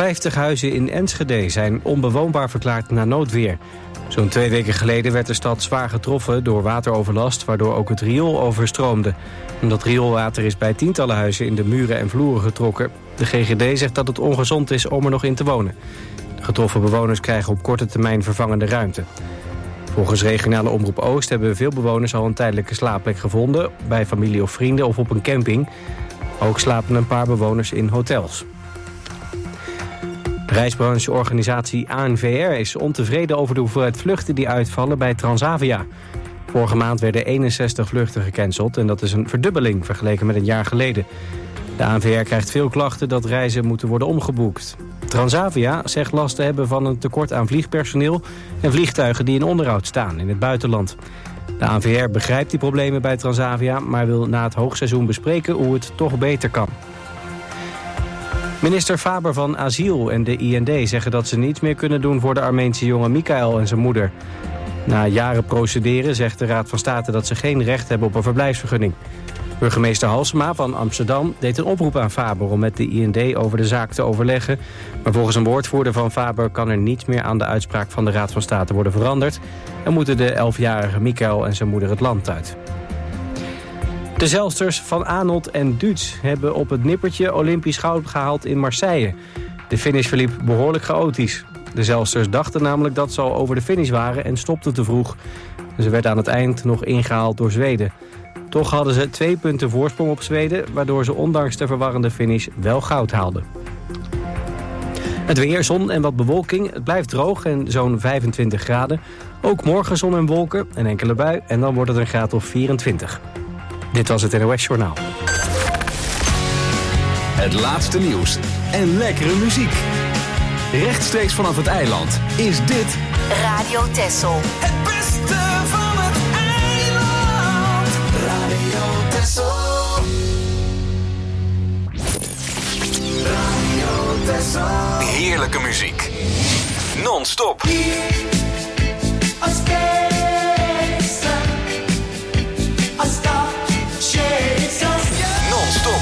50 huizen in Enschede zijn onbewoonbaar verklaard na noodweer. Zo'n 2 weken geleden werd de stad zwaar getroffen door wateroverlast, waardoor ook het riool overstroomde. Dat rioolwater is bij tientallen huizen in de muren en vloeren getrokken. De GGD zegt dat het ongezond is om er nog in te wonen. De getroffen bewoners krijgen op korte termijn vervangende ruimte. Volgens regionale Omroep Oost hebben veel bewoners al een tijdelijke slaapplek gevonden, bij familie of vrienden of op een camping. Ook slapen een paar bewoners in hotels. De reisbrancheorganisatie ANVR is ontevreden over de hoeveelheid vluchten die uitvallen bij Transavia. Vorige maand werden 61 vluchten gecanceld en dat is een verdubbeling vergeleken met een jaar geleden. De ANVR krijgt veel klachten dat reizen moeten worden omgeboekt. Transavia zegt last te hebben van een tekort aan vliegpersoneel en vliegtuigen die in onderhoud staan in het buitenland. De ANVR begrijpt die problemen bij Transavia, maar wil na het hoogseizoen bespreken hoe het toch beter kan. Minister Faber van Asiel en de IND zeggen dat ze niets meer kunnen doen voor de Armeense jongen Mikael en zijn moeder. Na jaren procederen zegt de Raad van State dat ze geen recht hebben op een verblijfsvergunning. Burgemeester Halsema van Amsterdam deed een oproep aan Faber om met de IND over de zaak te overleggen. Maar volgens een woordvoerder van Faber kan er niets meer aan de uitspraak van de Raad van State worden veranderd. En moeten de 11-jarige Mikael en zijn moeder het land uit. De zeilsters van Anholt en Duits hebben op het nippertje Olympisch goud gehaald in Marseille. De finish verliep behoorlijk chaotisch. De zeilsters dachten namelijk dat ze al over de finish waren en stopten te vroeg. Ze werden aan het eind nog ingehaald door Zweden. Toch hadden ze 2 punten voorsprong op Zweden, waardoor ze ondanks de verwarrende finish wel goud haalden. Het weer, zon en wat bewolking. Het blijft droog en zo'n 25 graden. Ook morgen zon en wolken, een enkele bui en dan wordt het een graad of 24. Dit was het NOS Journaal. Het laatste nieuws en lekkere muziek. Rechtstreeks vanaf het eiland is dit Radio Texel. Het beste van het eiland. Radio Texel. Radio Texel. heerlijke muziek. Non-stop. Non-stop.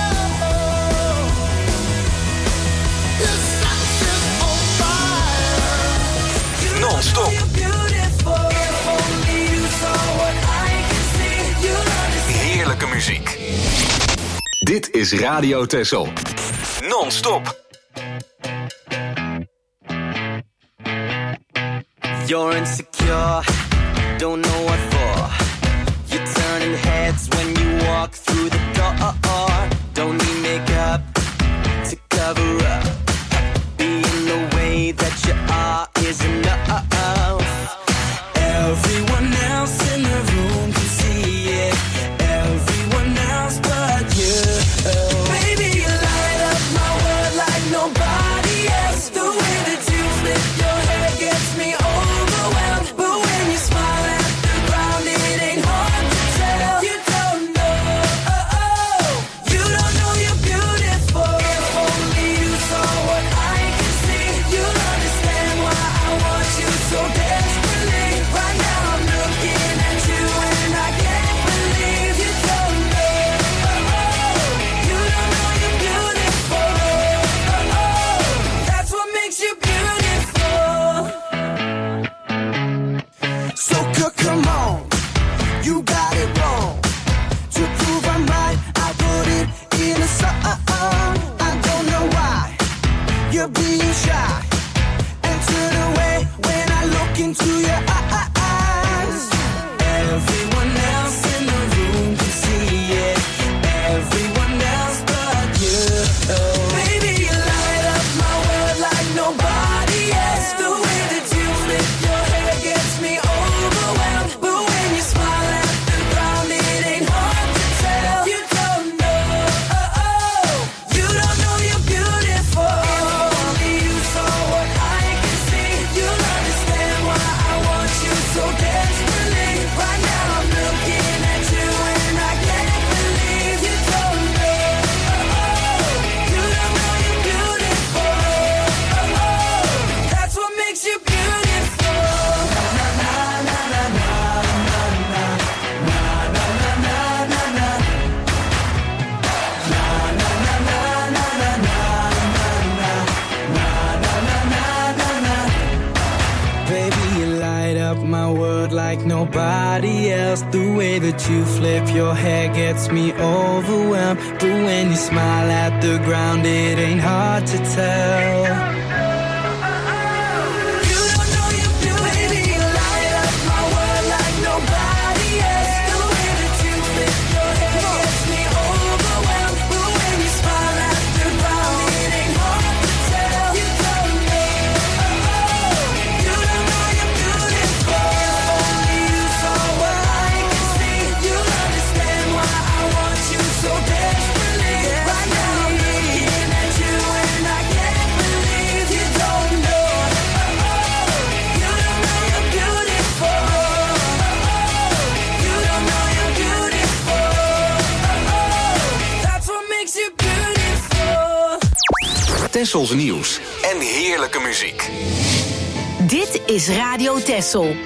Non-stop. Heerlijke muziek. Dit is Radio Texel. Non-stop. You're insecure, don't know what for. You're turning heads when you walk through the door. Don't need makeup to cover up. Being the way that you are is enough. Everyone else in the room can see it. Everyone else but you. Baby, you light up my world like nobody else. The way that you flip your hair gets me overwhelmed. But when you smile at the ground, it ain't hard to tell. You don't know, you don't know you're beautiful. If only you saw what I can see, you'll understand why I want you so desperately. Right now I'm looking at you and I can't believe you don't know, you don't know you're beautiful. That's what makes you beautiful. So come on, you got it wrong. To prove I'm right, I put it in a song. I don't know why you're being shy and turn away when I look into your eyes. Everyone else in the room can see it. Everyone else but you. Baby, you light up my world like nobody else. The way that you flip your hair gets me overwhelmed. But when you smile at the ground, it ain't hard to tell. You don't know, you don't know you're beautiful. If only you saw what I can see, you'll understand why I want you so desperately. Right now I'm like nobody else. The way that you flip your hair gets me overwhelmed. But when you smile at the ground, it ain't hard to tell. Tessels nieuws en heerlijke muziek. Dit is Radio Tessel.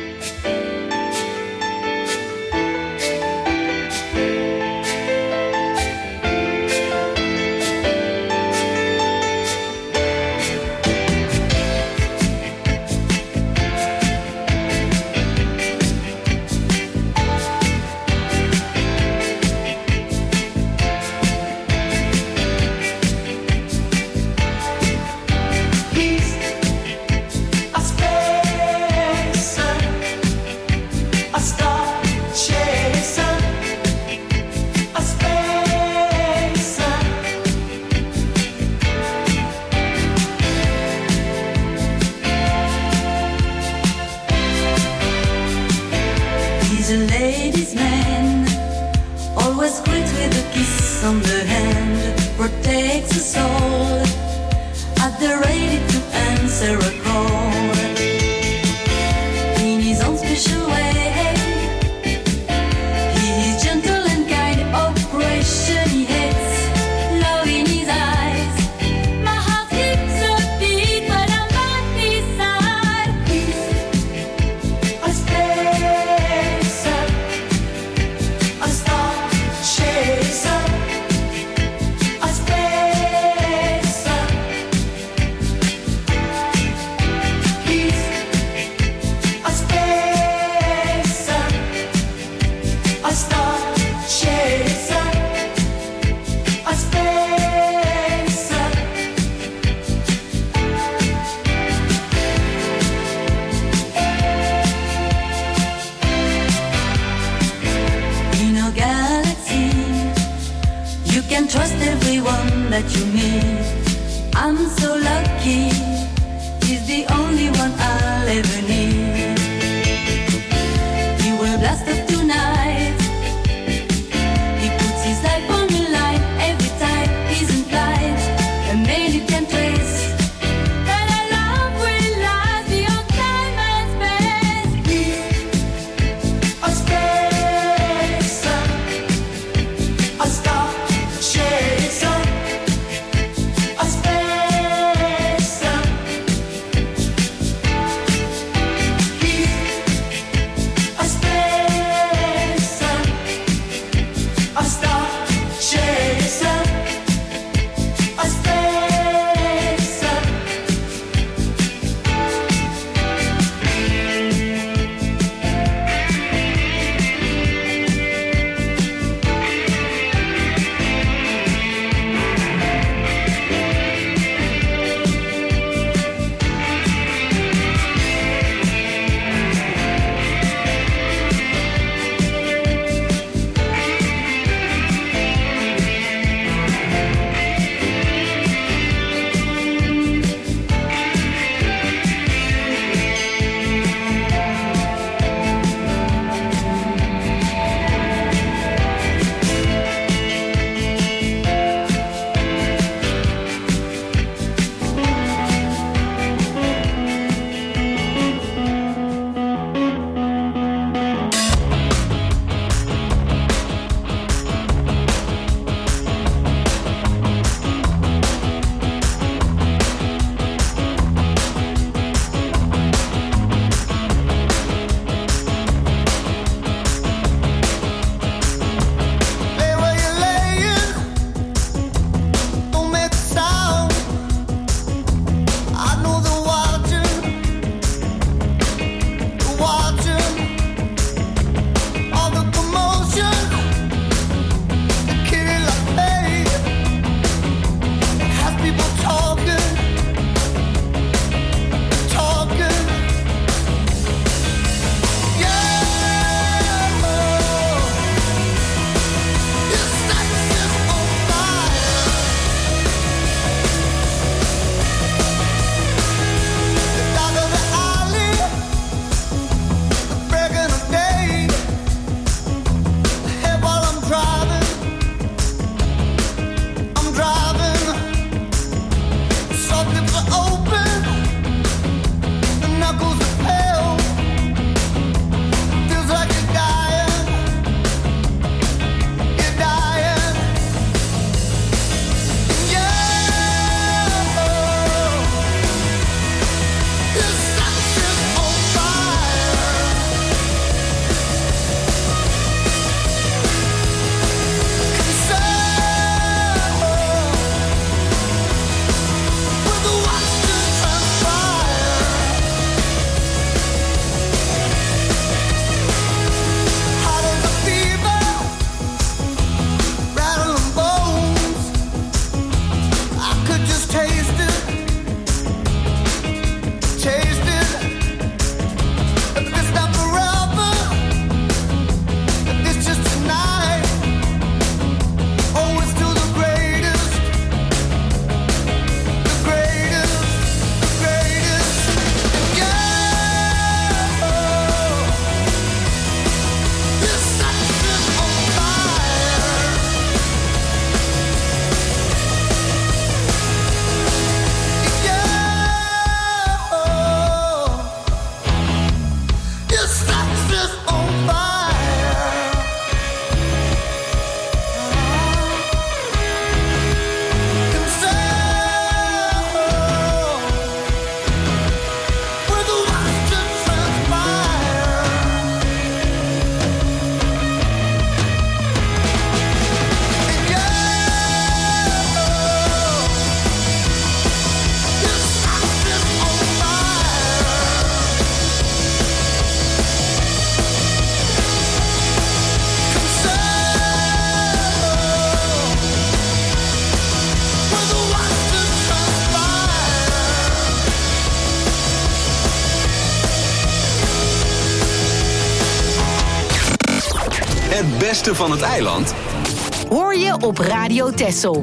Het beste van het eiland Hoor je op Radio Texel.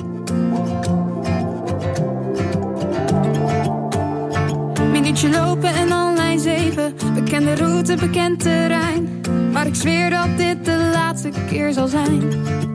Minuutje lopen en al lijn 7. Bekende route, bekend terrein. Maar ik zweer dat dit de laatste keer zal zijn.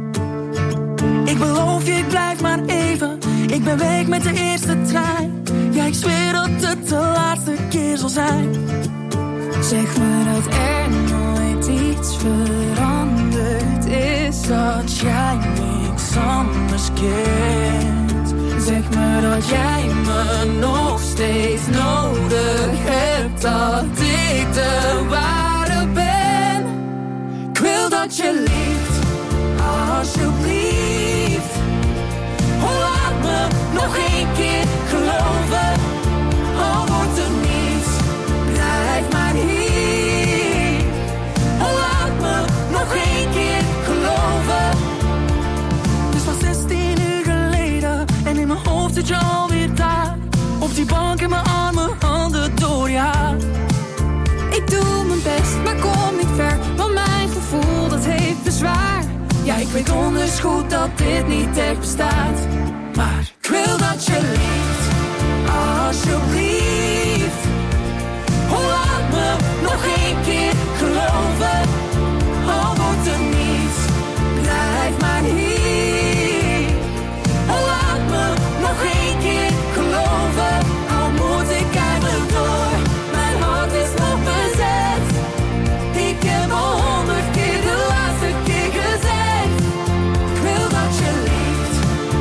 Ik beloof je, ik blijf maar even. Ik ben weg met de eerste trein. Ja, ik zweer dat het de laatste keer zal zijn. Zeg me dat er nooit iets veranderd is. Dat jij niks anders kent. Zeg me dat jij me nog steeds nodig hebt. Dat ik de ware ben. Ik wil dat je liefst, alsjeblieft. Oh, laat me nog één keer geloven. Al wordt er niets, blijf maar hier. Oh, laat me nog één keer geloven. Het is pas 16 uur geleden en in mijn hoofd zit je alweer daar. Op die bank in mijn armen, handen door je haar. Ik doe mijn best, maar kom niet ver. Want mijn gevoel, dat heeft bezwaar. Ja, ik weet donders goed dat dit niet echt bestaat. Maar ik wil dat je liefst, alsjeblieft. Oh, laat me nog één keer geloven. Al wordt er niets, blijf maar hier. Oh, laat me nog één keer geloven. Al moet ik eigenlijk door, mijn hart is nog bezet. Ik heb al 100 keer de laatste keer gezegd. Ik wil dat je liefst,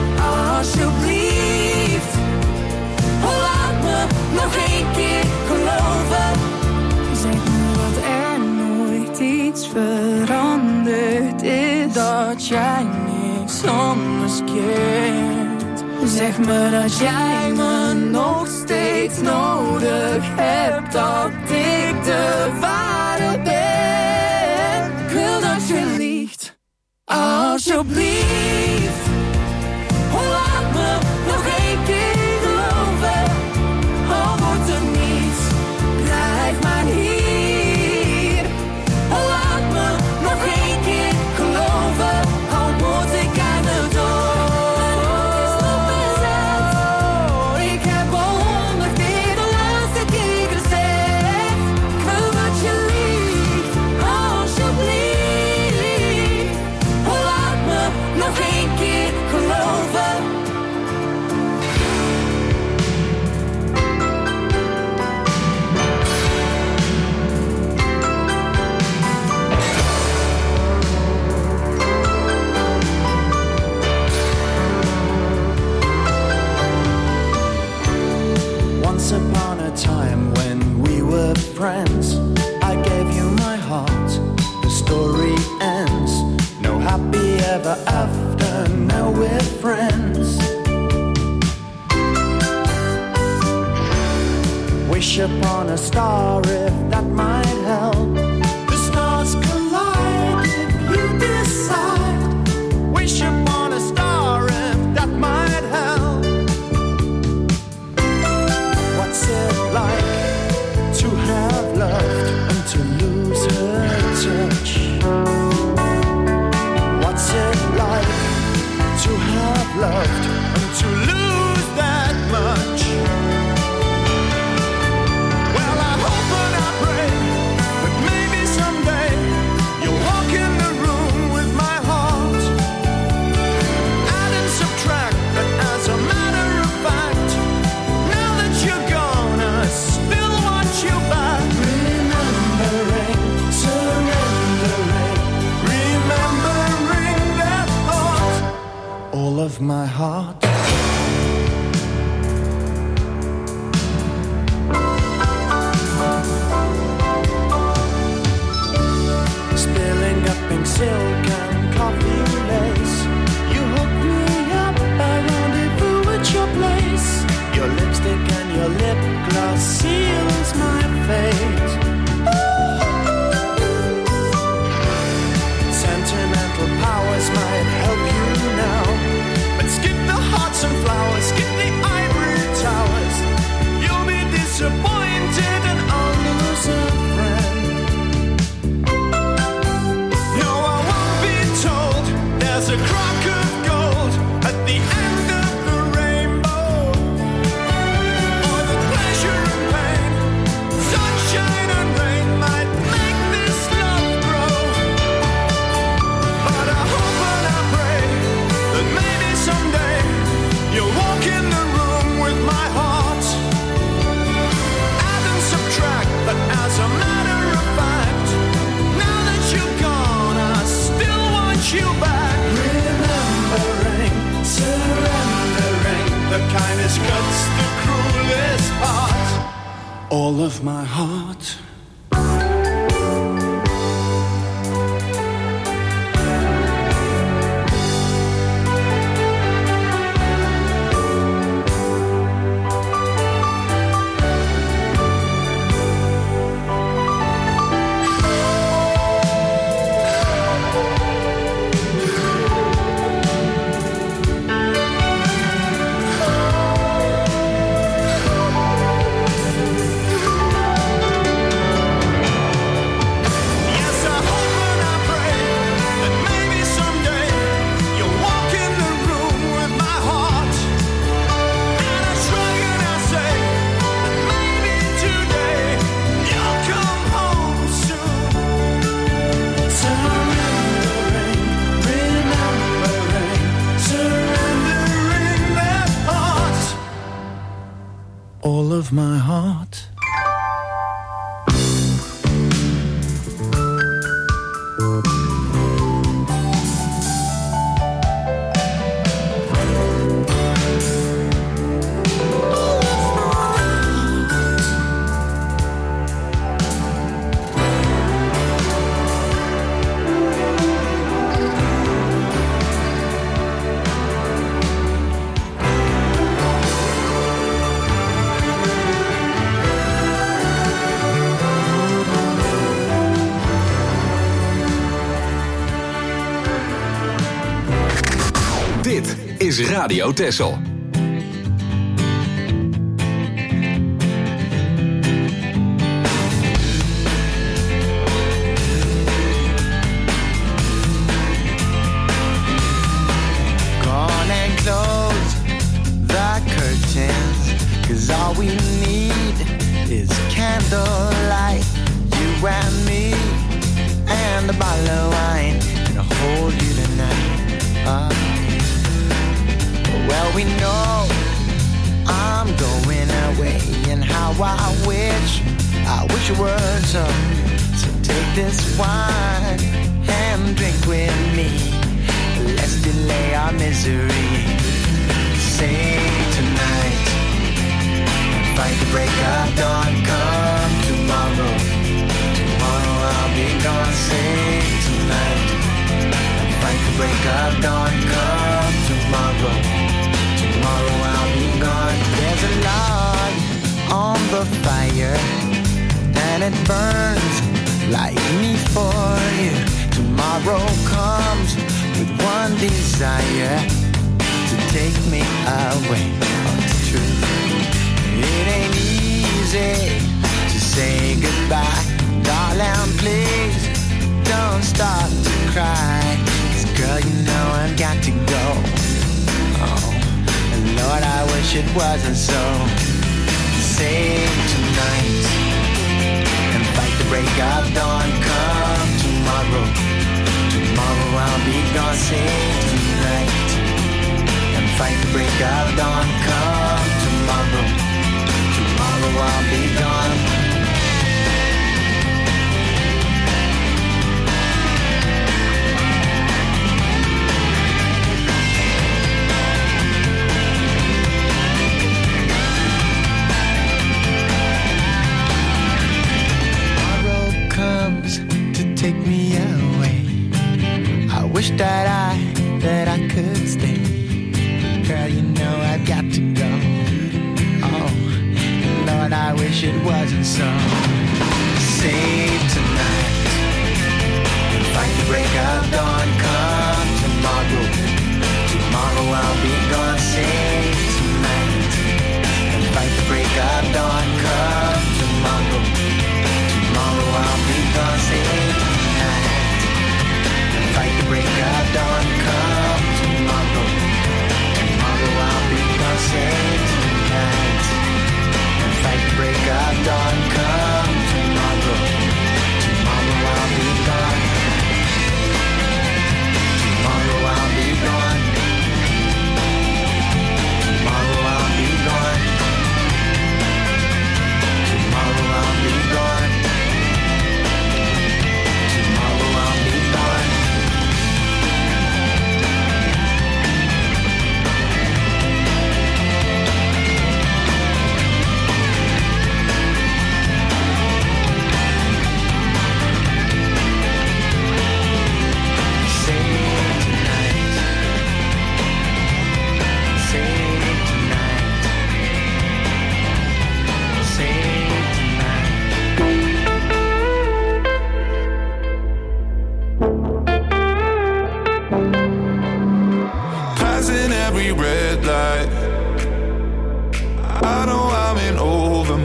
alsjeblieft. Oh, laat me nog één keer geloven. Zeg me dat er nooit iets veranderd is. Dat jij niks anders kent. Zeg me dat jij me nog steeds nodig hebt. Dat ik de ware ben. Ik wil dat je liegt, alsjeblieft. Oh, laat me nog één keer geloven. Al wordt er niets, blijf maar hier. Oh, laat me nog één keer geloven. Al moet ik aan de door. Ik heb al 100 keer de laatste keer gezegd. Ik wil dat je liegt, alsjeblieft. Oh, laat me nog één keer geloven. Once upon a time when we were friends, I gave you my heart, the story ends. No happy ever after, now we're friends. Wish upon a star if that might help. The stars collide if you decide. Wish upon a star if that might help. What's it like to have loved and to lose her touch? What's it like to have loved and to lose that much? Well, I hope and I pray that maybe someday you'll walk in the room with my heart. Add and subtract, but as a matter of fact, now that you're gone, I still want you back. Remembering, surrendering, remembering that thought, all of my heart. Spilling up pink silk and coffee lace, you hook me up, I rendezvous at your place. Your lipstick and your lip gloss seals my fate. Sentimental powers might help you now, but skip the hearts and flowers, skip the ivory towers. You'll be disappointed and I'll lose a friend. No, all of my heart. All of my heart. Dit is Radio Texel. All we need is candlelight, you and me, and a bottle of wine, and I'll hold you tonight. Well, we know I'm going away, and how I wish it were so. So take this wine and drink with me. Let's delay our misery. Say tonight. Fight the break of dawn, come tomorrow. Tomorrow I'll be gone, say tonight. Fight the break of dawn, come tomorrow. Tomorrow I'll be gone. There's a log on the fire, and it burns like me for you. Tomorrow comes with one desire, to take me away. Oh, it's true. It ain't easy to say goodbye. Darling, please don't start to cry. 'Cause girl, you know I've got to go. Oh, and Lord, I wish it wasn't so. Save tonight and fight the break of dawn. Come tomorrow. Tomorrow I'll be gone. Save tonight and fight the break of dawn. Come tomorrow. Tomorrow I'll be gone. Tomorrow comes to take me away. I wish that I could stay. Girl, you know I've got to go. Lord, I wish it wasn't so. Save tonight and fight the break of dawn. Come tomorrow. Tomorrow I'll be gone. Save tonight and fight the break of dawn. Come tomorrow. Tomorrow I'll be gone. Save tonight and fight the break of dawn. Come tomorrow. Tomorrow I'll be gone. Save tonight. Fight the break of dawn, come tomorrow. Tomorrow I'll be gone.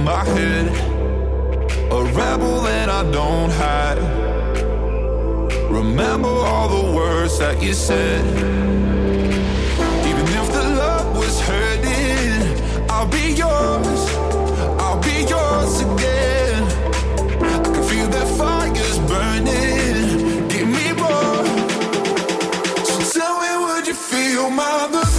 my head. A rebel and I don't hide. Remember all the words that you said. Even if the love was hurting, I'll be yours. I'll be yours again. I can feel that fire's burning. Give me more. So tell me, would you feel my love?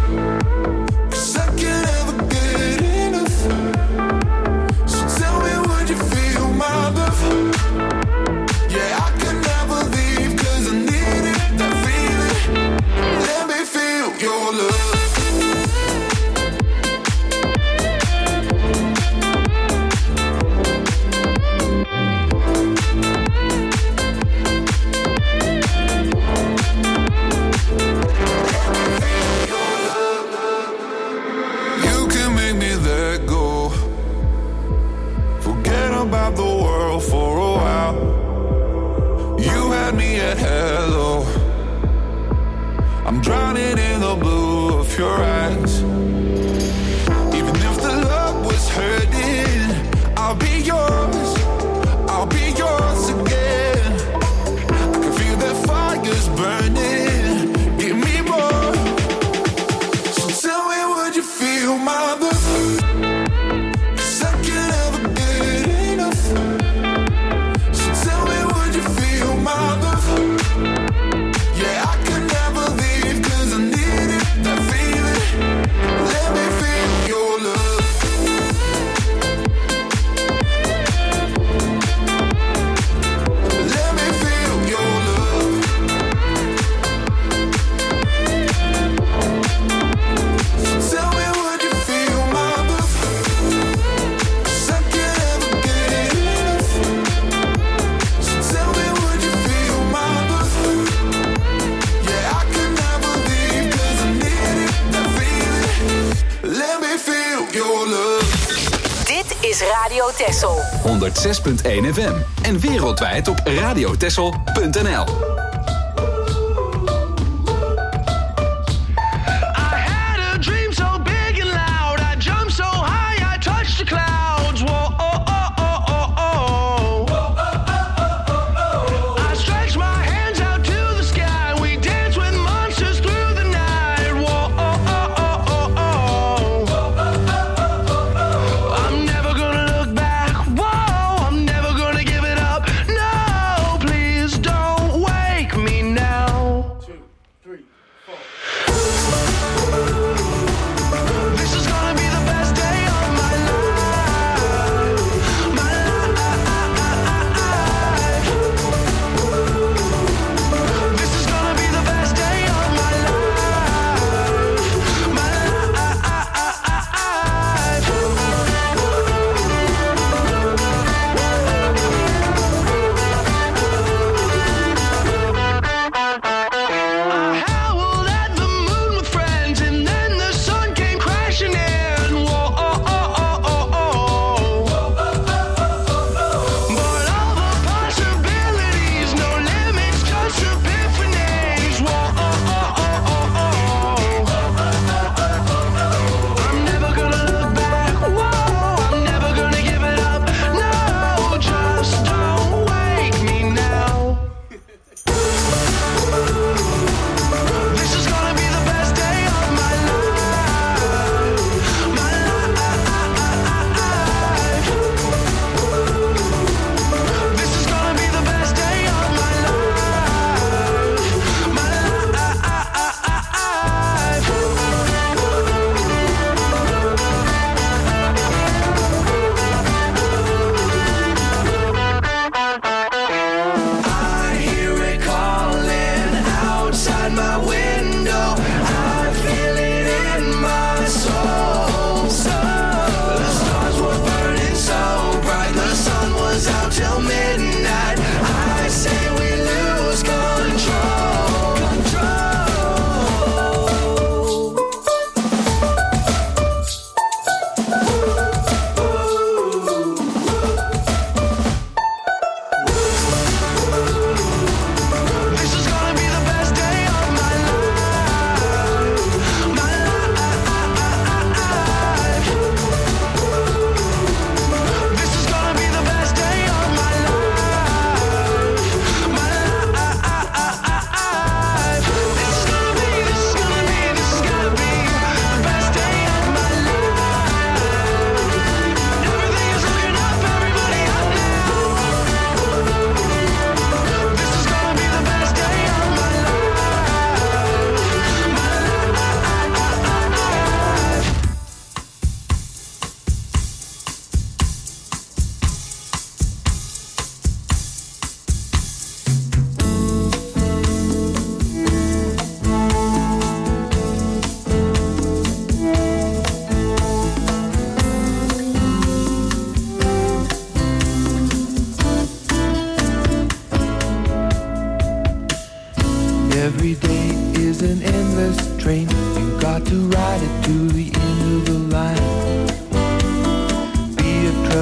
I'm drowning in the blue of your eyes. Even if the love was hurting, I'll be yours. I'll be yours again. I can feel that fire's burning. Give me more. So tell me, would you feel my love? Is Radio Texel 106.1 FM en wereldwijd op radiotexel.nl. Whoa, I'm never gonna give it up. No, please don't wait.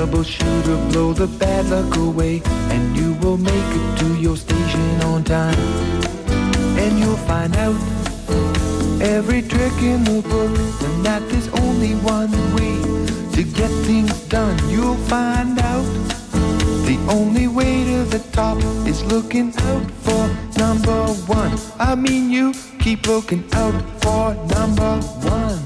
troubleshooter, blow the bad luck away, and you will make it to your station on time. And you'll find out every trick in the book, and that there's only one way to get things done. You'll find out the only way to the top is looking out for number one. I mean, you keep looking out for number one.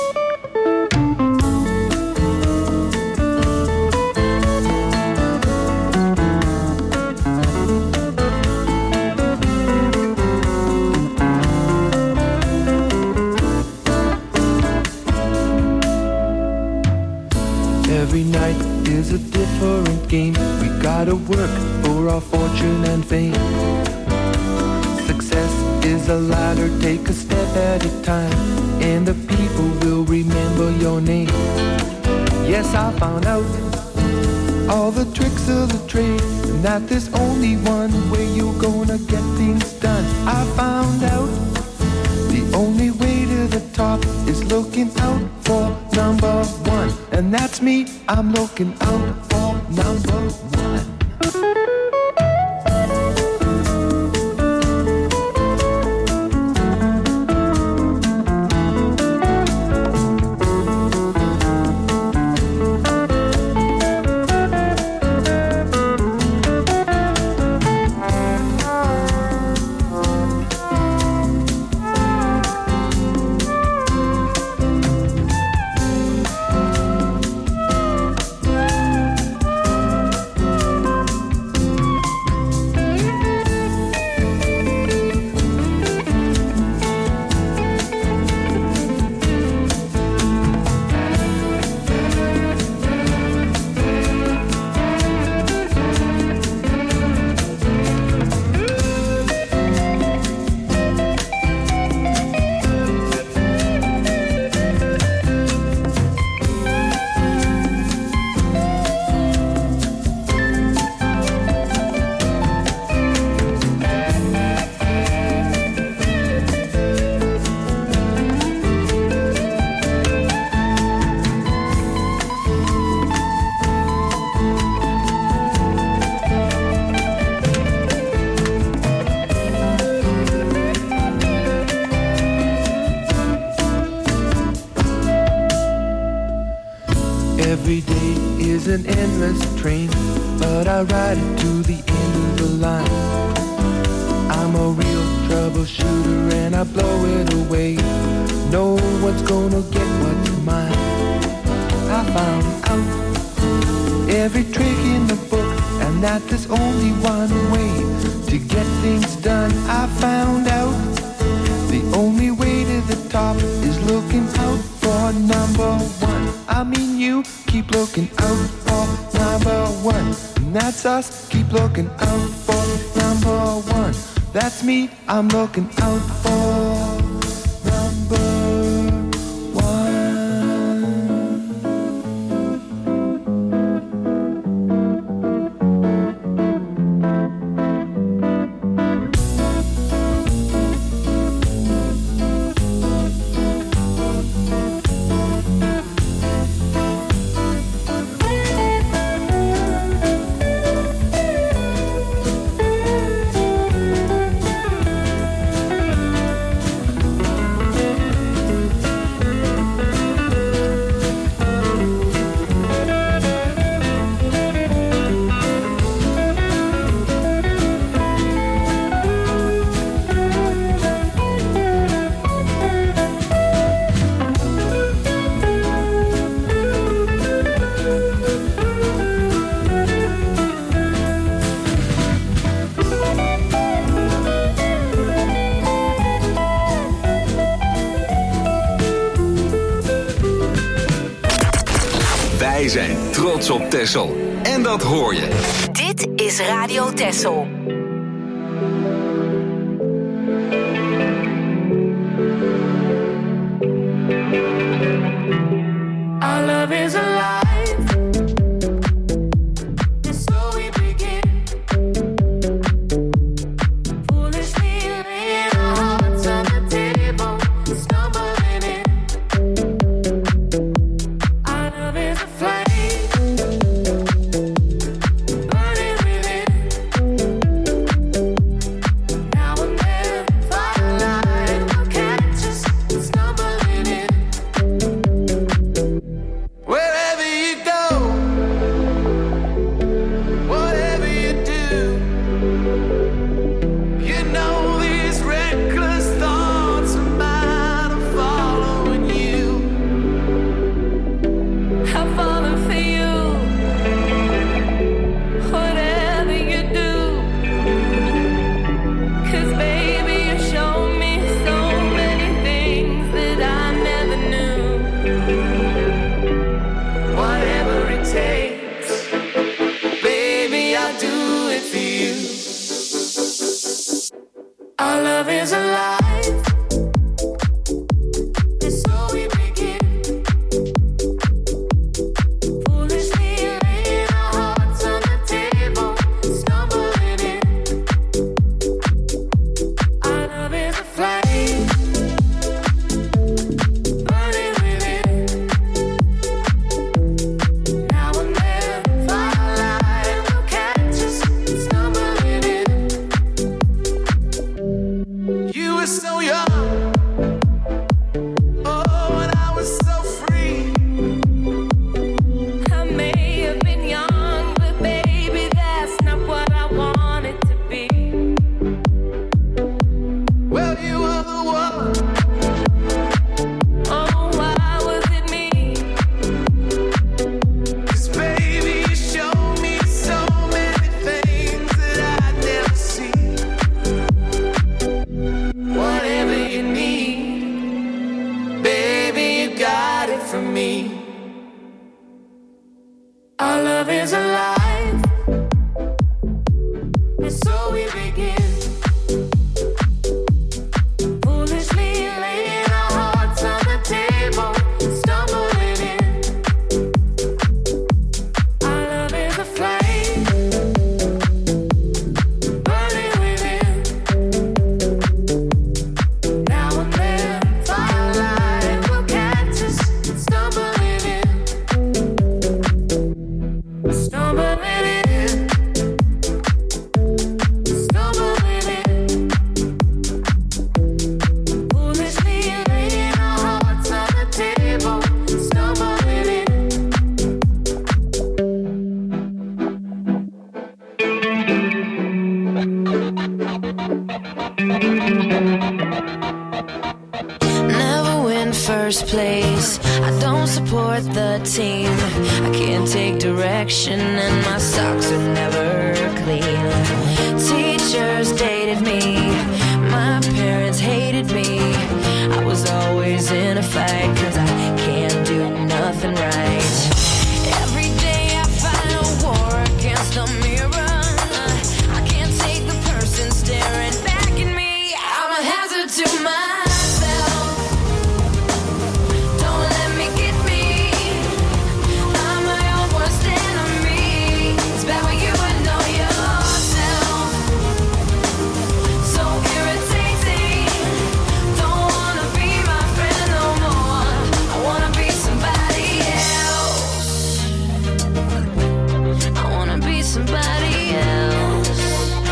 Every night is a different game. We gotta work for our fortune and fame. Success is a ladder, take a step at a time, and the people will remember your name. Yes, I found out all the tricks of the trade, and that there's only one way you're gonna get things done. I found out the only way to the top is looking out for number one. And that's me, I'm looking out for number one. Every day is an endless train, but I ride it to the end of the line. I'm a real troubleshooter and I blow it away. No one's gonna get what's mine. I found out every trick in the book, and that there's only one way to get things done. I found out the only way to the top is looking out for number one. I mean, you keep looking out for number one. And that's us, keep looking out for number one. That's me, I'm looking out for number Wij zijn trots op Texel. En dat hoor je. Dit is Radio Texel. Our love is alive. So we begin. Foolishly laying our hearts on the table, stumbling in. Our love is a flame. love is alive. And so we begin. Foolishly laying our hearts on the table, stumbling in. Our love is a flame, burning within. Now and then, firelight will catch us, stumbling in. Stumbling in. Stumbling in. Foolishly laying our hearts on the table, stumbling in. Never win first place. I don't support the team. I can't take direction and my socks are never clean. Teachers dated me. My parents hated me. I was always in a fight 'cause I can't do nothing right. Every day I fight a war against the mirror. I can't take the person staring back at me. I'm a hazard to myself. Don't let me get me. I'm my own worst enemy. It's bad when you would know yourself. So irritating. Don't wanna be my friend no more. I wanna be somebody else. I wanna be somebody else.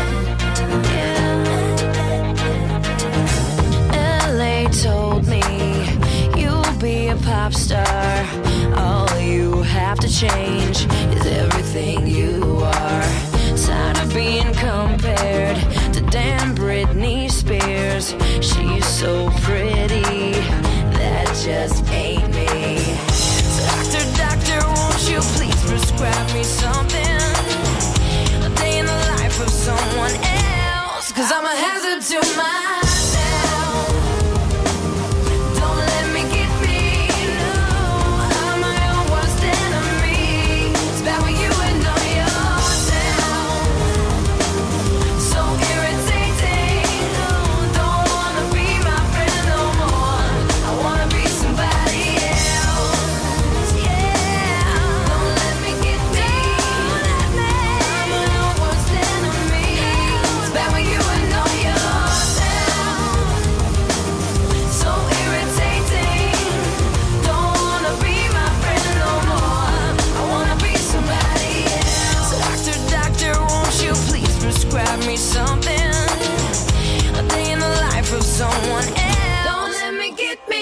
Yeah. LA told me you'll be a pop star. All you have to change is everything you are. Tired of being compared to damn Britney Spears. She's so pretty, that just ain't me. So doctor, won't you please prescribe me something? A day in the life of someone else. 'Cause I'm a hazard to myself. Don't let me get me. No, I'm my own worst enemy. It's bad when you would know yourself. So irritating. No, don't wanna be my friend no more. I wanna be somebody else. Yeah. Don't let me get me. I'm my own worst enemy. It's bad when you would know yourself. So irritating. Don't wanna be my friend no more. I wanna be somebody else. So doctor, won't you please prescribe me something? A day in the life of someone else. Don't let me get me.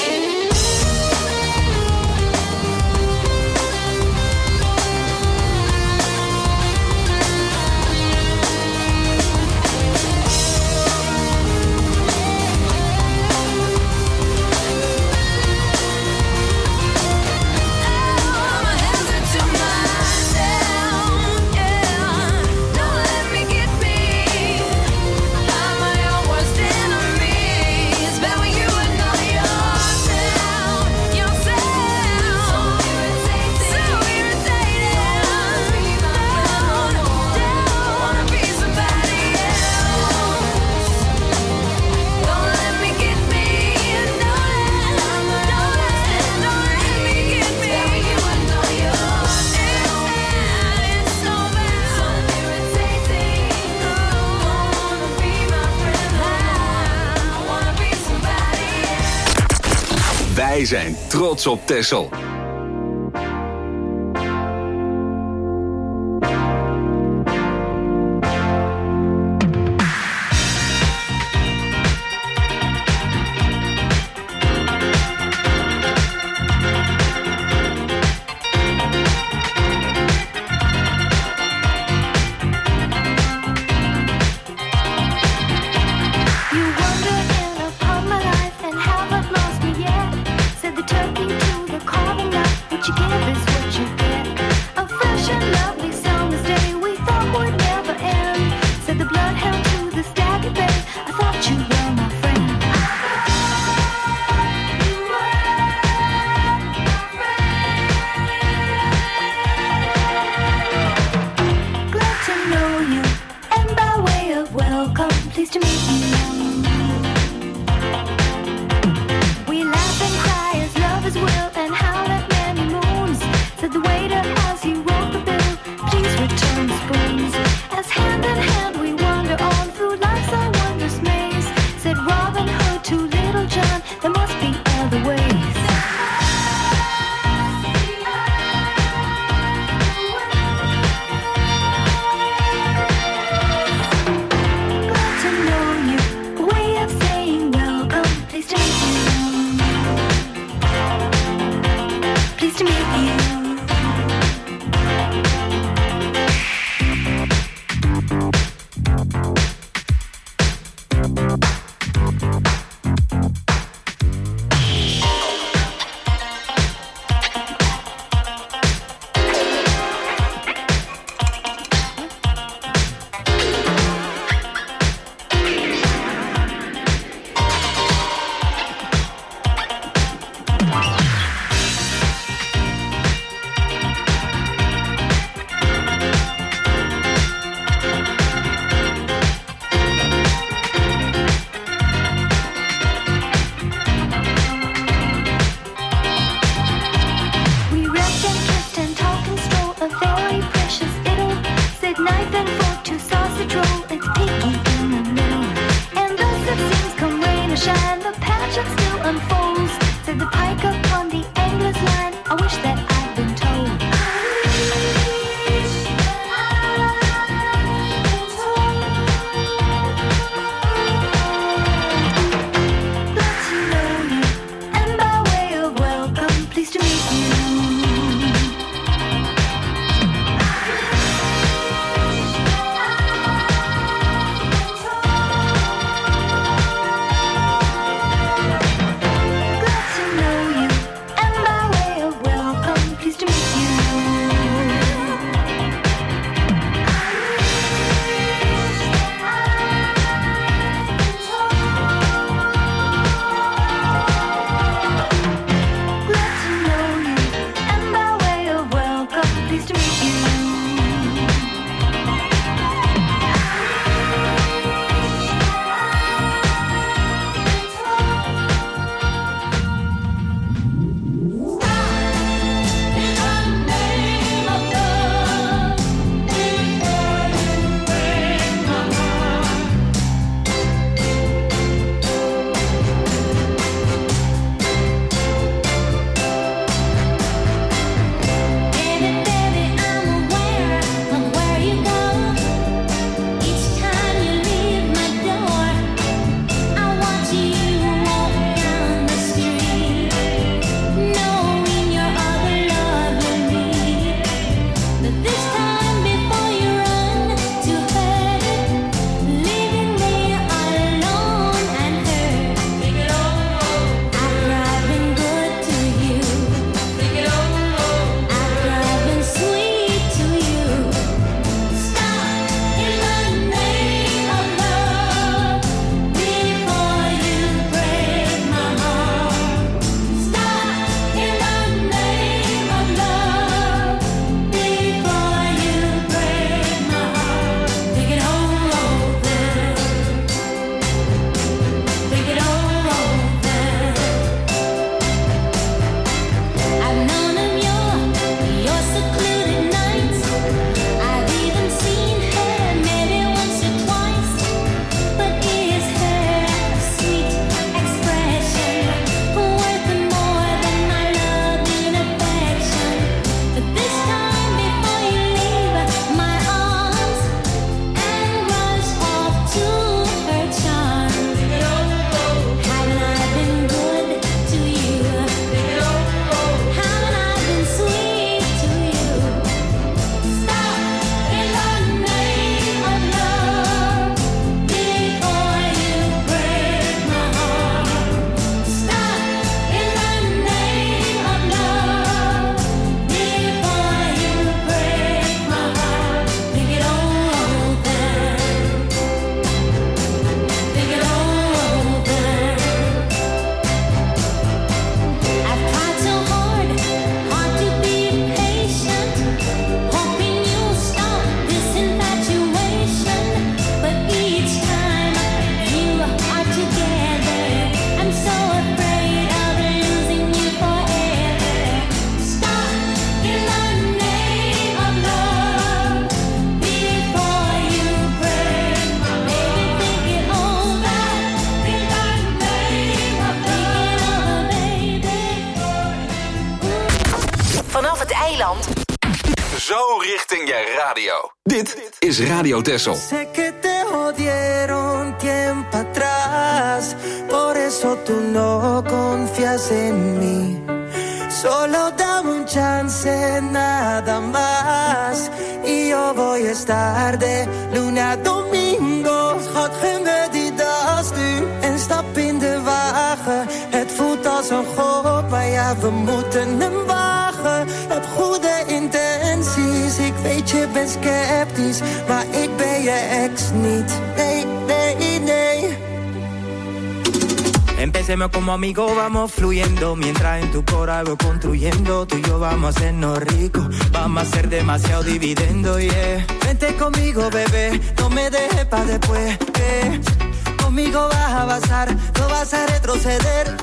I'm a hazard to myself, yeah. Don't let me get me. I'm my own worst enemy. It's bad when you would know yourself. So irritating. Don't wanna be somebody else. Don't let me get me. Don't let me get me. It's bad when you would know yourself. It's so bad. So irritating. Don't wanna be my friend. I wanna be somebody else. Wij zijn trots op Texel. You wander in upon my life and haven't lost me yet. Said the turkey to the carving to meet you. We laugh and cry as lovers will and howl at many moons. Said the waiter as he wrote the bill, please return the spoons. As hand in hand we wander on through life's a wondrous maze. Said Robin Hood to Little John, there must be other ways. Baby, I'm a zo richting je radio. Dit is Radio Texel. Sé que te jodieron tiempo atrás, por eso tú no confías en mí. Solo dame un chance, nada más, y yo voy a estar de lunes a domingo. Schat, geen die das nu en stap in de wagen. Het voelt als een god, maar ja, we moeten hem wagen. Heb goede intenties, ik weet je bent sceptisch, maar ik ben je ex niet. Nee, nee, nee. Empecemos como amigos, vamos fluyendo. Mientras en tu cora voy construyendo. Tú y yo vamos a hacernos ricos. Vamos a hacer demasiado dividendo, yeah. Vente conmigo, bebé, no me dejes pa' después, Conmigo vas a avanzar, no vas a retroceder,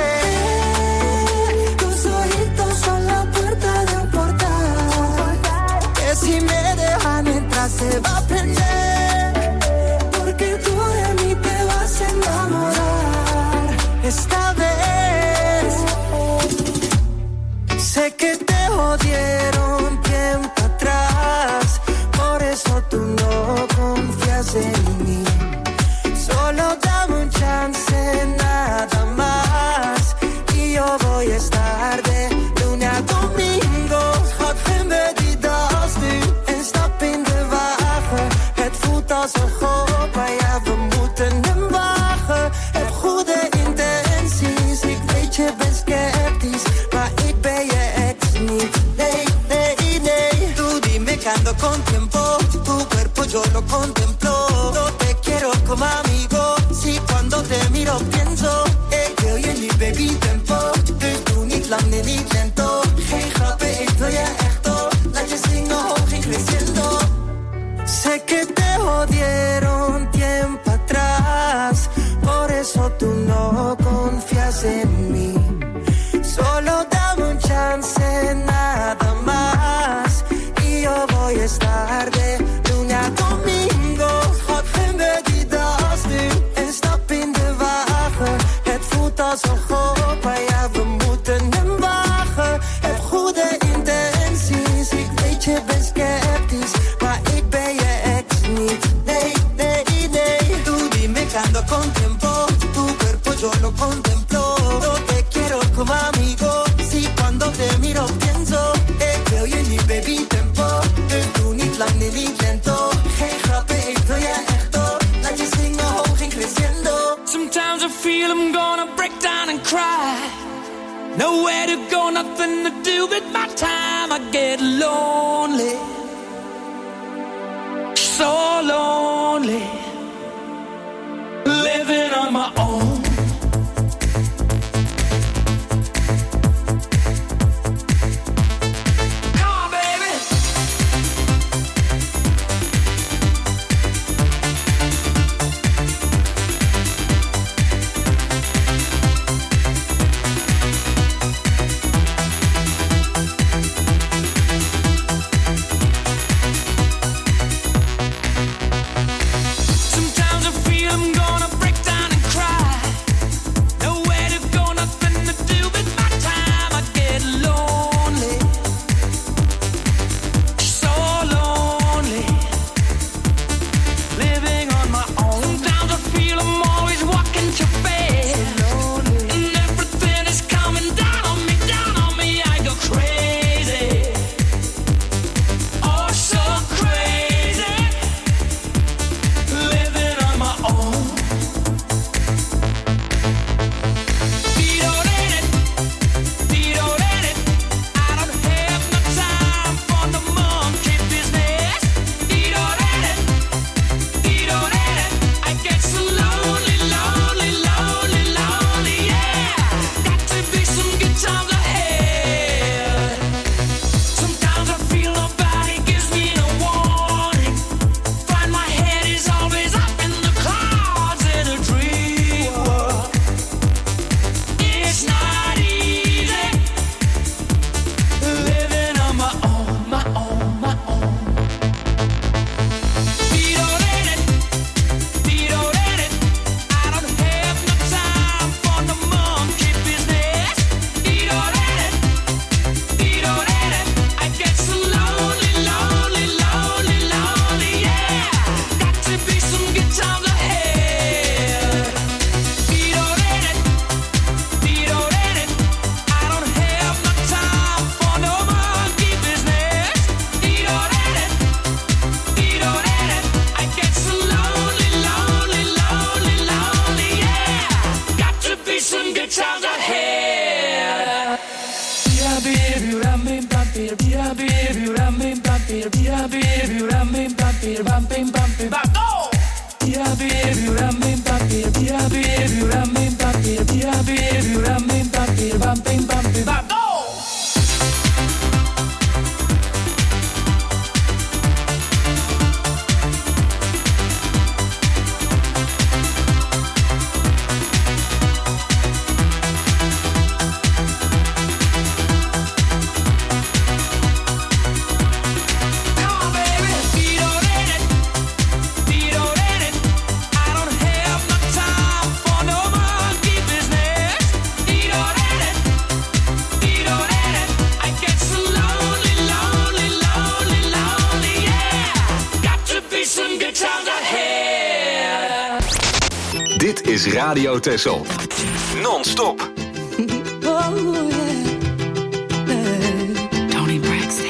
Tus ojitos son la puerta de un portal, que si me dejan entrar se va a prender, porque tú de mí te vas a enamorar. Esta vez sé que te jodieron tiempo atrás, por eso tú no confías en mí. Solo dame un chance, nada más, y yo voy a estar de lunes a domingo. Schat, geen die das nu en stap in de wagen. Het voelt als een god, maar ja, we moeten hem wagen. Heb goede intenties, ik weet je bent sceptisch, maar ik ben je ex niet. Nee, nee, nee. Tú dime que ando con tiempo, tu cuerpo yo lo contemplo. No te quiero como amigo, si cuando te miro pienso, que hoy en die baby tempo. Dus doe niet lang en niet lento. Geen grappen, ik wil je echt op. Laat je zingen hoog en creciendo. Sé que te jodieron tiempo atrás, por eso tú no confías en mí. Solo dame un chance, nada más, y yo voy a estar de lunes a domingo. Schat, geen die das nu en stap in de wagen. Het voelt als een god, maar ja, we moeten hem wagen. Heb goede intenties, ik weet je bent sceptisch, maar ik ben je ex niet. Nee, nee, nee. Tú dime que ando con tiempo, tu cuerpo yo lo contemplo. No te quiero como amigo, si cuando te miro pienso, que hoy en die baby tempo. Dus doe niet lang en niet lento. Geen grappen, ik wil je echt op. Laat je zingen hoog en creciendo. Sometimes I feel I'm gonna break down and cry. Nowhere to go, nothing to do with my time. I get lonely, so lonely, living on my own. Dit is Radio Texel. Non-stop. Tony Braxton.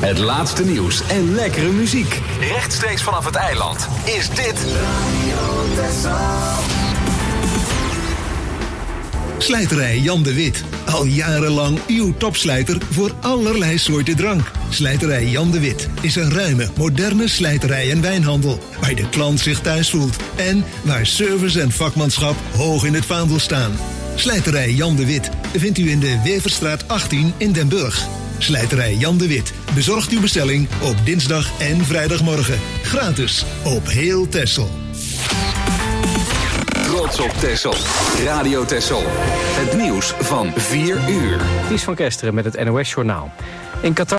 Het laatste nieuws en lekkere muziek. Rechtstreeks vanaf het eiland is dit Radio Texel. Slijterij Jan de Wit. Al jarenlang uw topslijter voor allerlei soorten drank. Slijterij Jan de Wit is een ruime, moderne slijterij en wijnhandel. Waar de klant zich thuis voelt. En waar service en vakmanschap hoog in het vaandel staan. Slijterij Jan de Wit vindt u in de Weverstraat 18 in Den Burg. Slijterij Jan de Wit bezorgt uw bestelling op dinsdag en vrijdagmorgen. Gratis op heel Texel. Trots op Texel. Radio Texel. Het nieuws van 4 uur. Ties van Kesteren met het NOS Journaal. In Qatar